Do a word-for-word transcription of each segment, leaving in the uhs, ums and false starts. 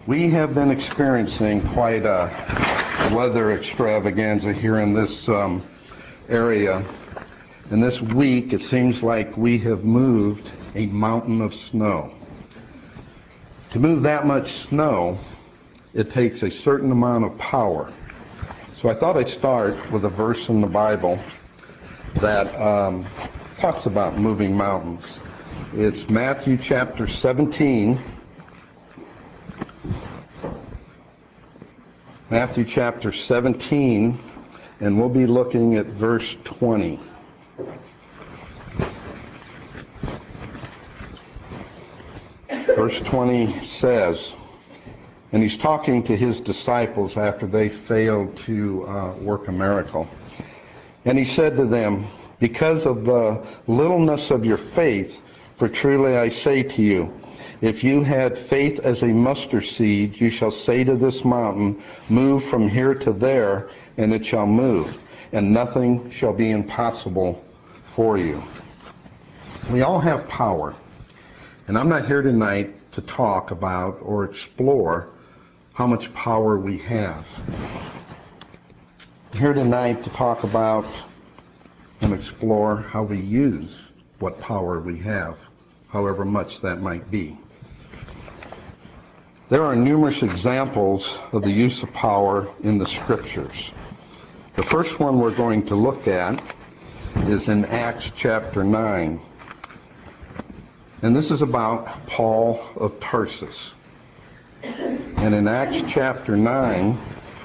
We have been experiencing quite a weather extravaganza here in this um, area. And this week, it seems like we have moved a mountain of snow. To move that much snow, it takes a certain amount of power. So I thought I'd start with a verse in the Bible that um, talks about moving mountains. It's Matthew chapter seventeen. Matthew chapter seventeen, and we'll be looking at verse twenty. Verse twenty says, and he's talking to his disciples after they failed to uh, work a miracle. And he said to them, because of the littleness of your faith, for truly I say to you, if you had faith as a mustard seed, you shall say to this mountain, move from here to there, and it shall move, and nothing shall be impossible for you. We all have power, and I'm not here tonight to talk about or explore how much power we have. I'm here tonight to talk about and explore how we use what power we have, however much that might be. There are numerous examples of the use of power in the Scriptures. The first one we're going to look at is in Acts chapter nine. And this is about Paul of Tarsus. And in Acts chapter nine,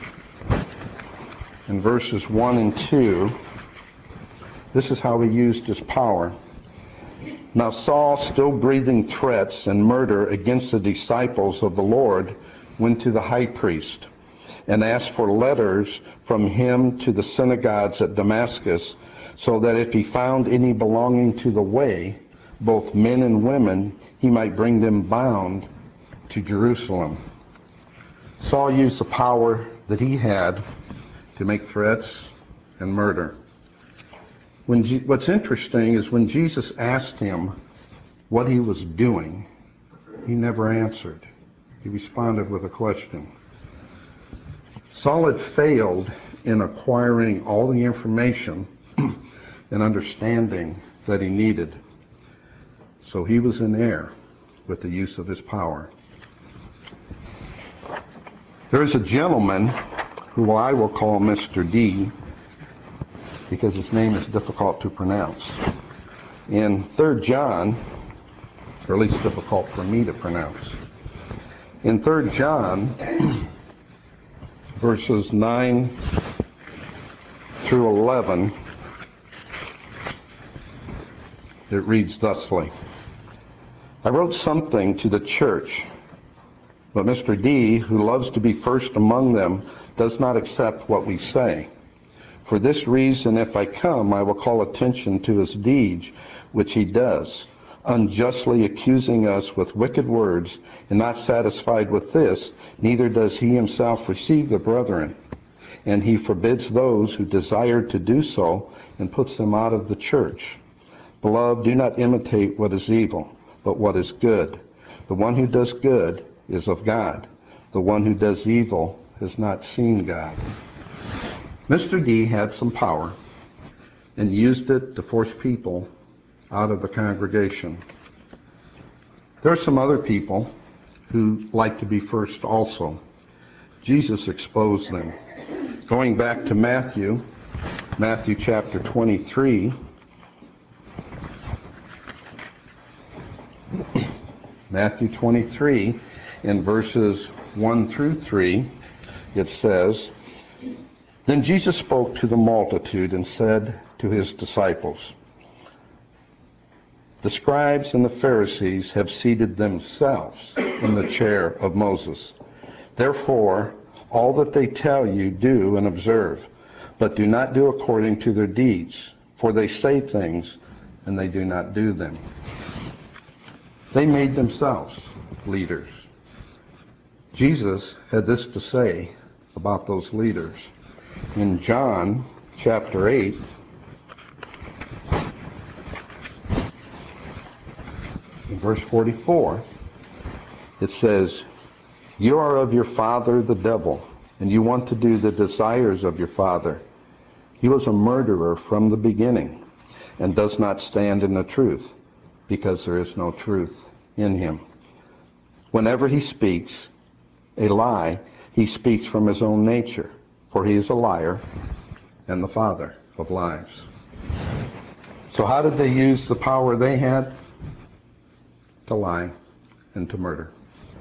in verses one and two, this is how he used his power. Now Saul, still breathing threats and murder against the disciples of the Lord, went to the high priest and asked for letters from him to the synagogues at Damascus, so that if he found any belonging to the way, both men and women, he might bring them bound to Jerusalem. Saul used the power that he had to make threats and murder. When G- what's interesting is when Jesus asked him what he was doing, he never answered. He responded with a question. Saul had failed in acquiring all the information and understanding that he needed. So he was in error with the use of his power. There is a gentleman who I will call Mister D, because his name is difficult to pronounce. In Third John, or at least difficult for me to pronounce. In Third John, verses nine through eleven, it reads thusly. I wrote something to the church, but Mister D, who loves to be first among them, does not accept what we say. For this reason, if I come, I will call attention to his deeds, which he does, unjustly accusing us with wicked words, and not satisfied with this, neither does he himself receive the brethren. And he forbids those who desire to do so, and puts them out of the church. Beloved, do not imitate what is evil, but what is good. The one who does good is of God. The one who does evil has not seen God. Mister D had some power and used it to force people out of the congregation. There are some other people who like to be first also. Jesus exposed them. Going back to Matthew, Matthew chapter twenty-three, Matthew twenty-three, in verses one through three, it says, Then Jesus spoke to the multitude and said to his disciples, The scribes and the Pharisees have seated themselves in the chair of Moses. Therefore, all that they tell you do and observe, but do not do according to their deeds, for they say things and they do not do them. They made themselves leaders. Jesus had this to say about those leaders. In John chapter eight, in verse forty-four, it says, You are of your father the devil, and you want to do the desires of your father. He was a murderer from the beginning, and does not stand in the truth, because there is no truth in him. Whenever he speaks a lie, he speaks from his own nature, for he is a liar and the father of lies. So how did they use the power they had? To lie and to murder.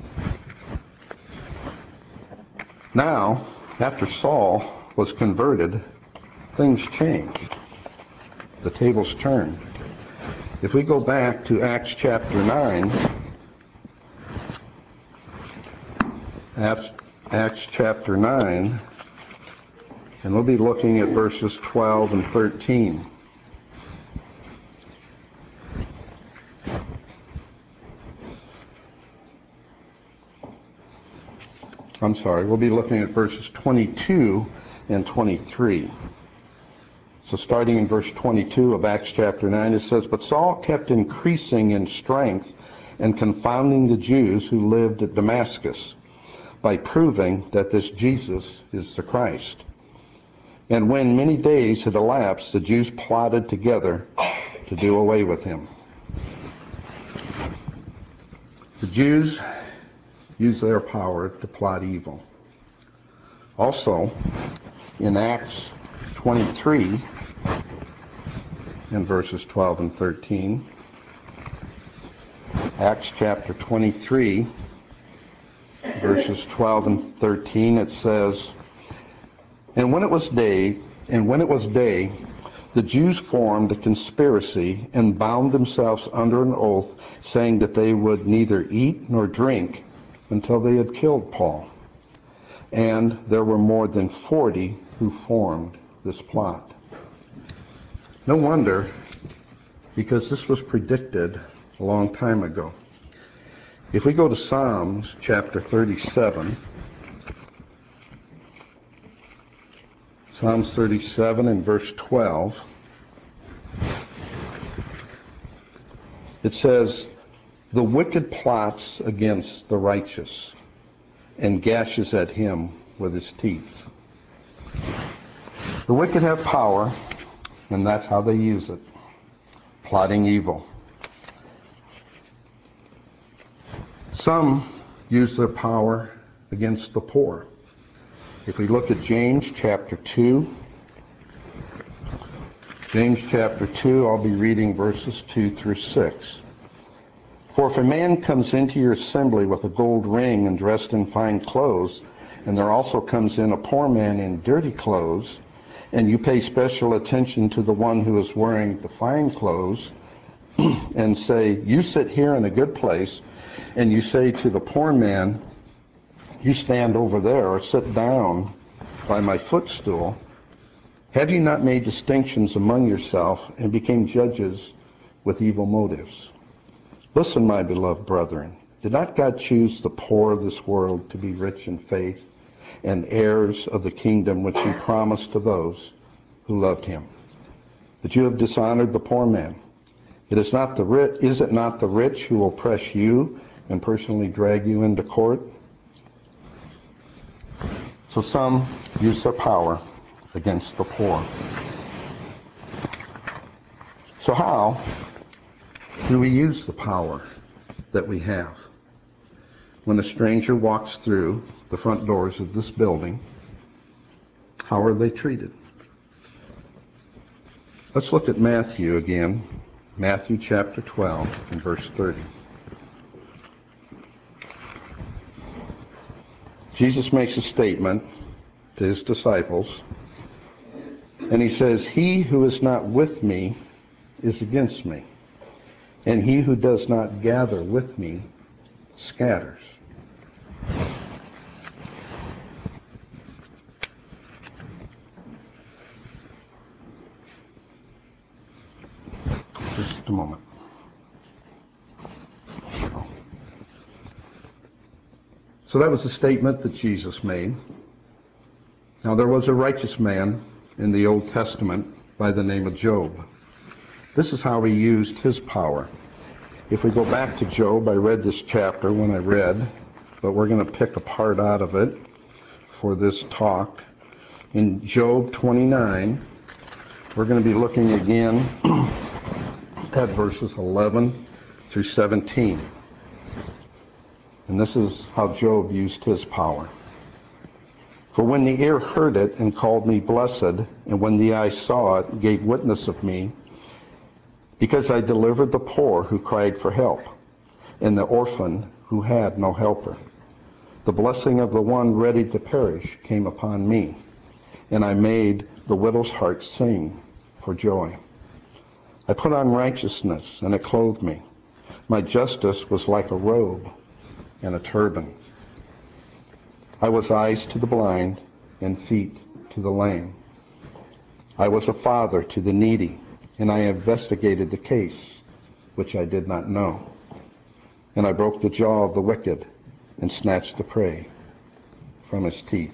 Now, after Saul was converted, things changed. The tables turned. If we go back to Acts chapter nine, Acts, Acts chapter nine, and we'll be looking at verses twelve and thirteen. I'm sorry, we'll be looking at verses twenty-two and twenty-three. So starting in verse twenty-two of Acts chapter nine, it says, "But Saul kept increasing in strength and confounding the Jews who lived at Damascus, by proving that this Jesus is the Christ. And when many days had elapsed, the Jews plotted together to do away with him." The Jews use their power to plot evil. Also, in Acts twenty-three, in verses twelve and thirteen, Acts chapter twenty-three, verses twelve and thirteen, it says, "And when it was day, and when it was day, the Jews formed a conspiracy and bound themselves under an oath, saying that they would neither eat nor drink until they had killed Paul. And there were more than forty who formed this plot." No wonder, because this was predicted a long time ago. If we go to Psalms chapter thirty-seven, Psalms thirty-seven and verse twelve, it says, "The wicked plots against the righteous and gashes at him with his teeth." The wicked have power, and that's how they use it, plotting evil. Some use their power against the poor. If we look at James chapter two, James chapter two, I'll be reading verses two through six. "For if a man comes into your assembly with a gold ring and dressed in fine clothes, and there also comes in a poor man in dirty clothes, and you pay special attention to the one who is wearing the fine clothes, and say, 'You sit here in a good place,' and you say to the poor man, 'You stand over there,' or 'Sit down by my footstool,' have you not made distinctions among yourself and became judges with evil motives? Listen, my beloved brethren, did not God choose the poor of this world to be rich in faith and heirs of the kingdom which he promised to those who loved him? But you have dishonored the poor man. It is not the rich, is it not the rich who will press you and personally drag you into court?" So some use their power against the poor. So how do we use the power that we have? When a stranger walks through the front doors of this building, how are they treated? Let's look at Matthew again, Matthew chapter twelve and verse thirty. Jesus makes a statement to his disciples, and he says, "He who is not with me is against me, and he who does not gather with me scatters." Just a moment. So that was the statement that Jesus made. Now there was a righteous man in the Old Testament by the name of Job. This is how he used his power. If we go back to Job, I read this chapter when I read but we're going to pick a part out of it for this talk. In Job twenty-nine, we're going to be looking again at verses eleven through seventeen. And this is how Job used his power. For when the ear heard it and called me blessed, and when the eye saw it, gave witness of me, because I delivered the poor who cried for help, and the orphan who had no helper. The blessing of the one ready to perish came upon me, and I made the widow's heart sing for joy. I put on righteousness, and it clothed me. My justice was like a robe and a turban. I was eyes to the blind and feet to the lame. I was a father to the needy, and I investigated the case which I did not know. And I broke the jaw of the wicked and snatched the prey from his teeth.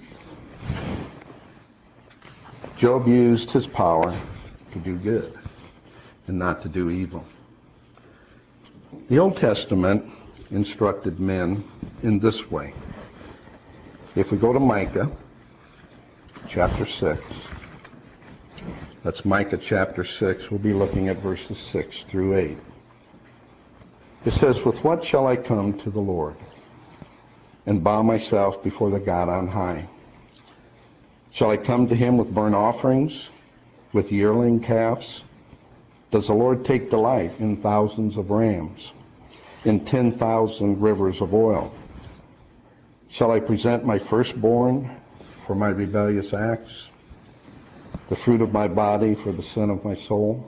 Job used his power to do good and not to do evil. The Old Testament instructed men in this way. If we go to Micah chapter six, that's Micah chapter six, we'll be looking at verses six through eight. It says, with what shall I come to the Lord and bow myself before the God on high? Shall I come to him with burnt offerings, with yearling calves? Does the Lord take delight in thousands of rams, in ten thousand rivers of oil? Shall I present my firstborn for my rebellious acts, the fruit of my body for the sin of my soul?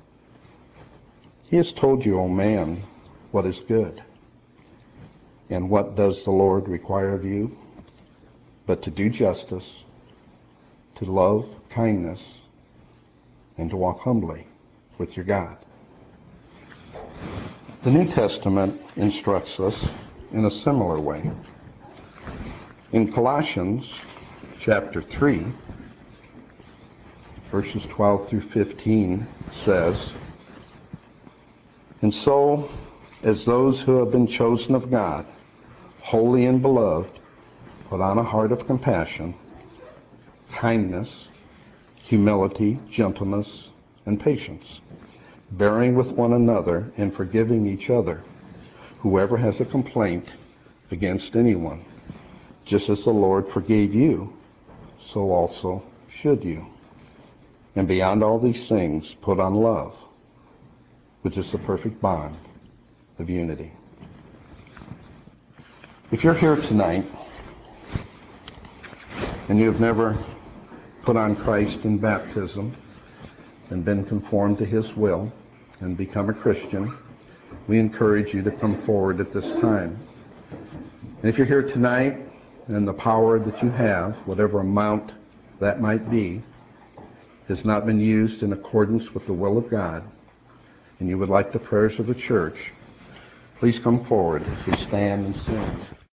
He has told you, O man, what is good. And what does the Lord require of you? But to do justice, to love kindness, and to walk humbly with your God. The New Testament instructs us in a similar way. In Colossians chapter three, verses twelve through fifteen says, and so, as those who have been chosen of God, holy and beloved, put on a heart of compassion, kindness, humility, gentleness, and patience, bearing with one another and forgiving each other, whoever has a complaint against anyone. Just as the Lord forgave you, so also should you. And beyond all these things, put on love, which is the perfect bond of unity. If you're here tonight and you have never put on Christ in baptism and been conformed to his will and become a Christian, we encourage you to come forward at this time. And if you're here tonight and the power that you have, whatever amount that might be, has not been used in accordance with the will of God, and you would like the prayers of the church, please come forward as we stand and sing.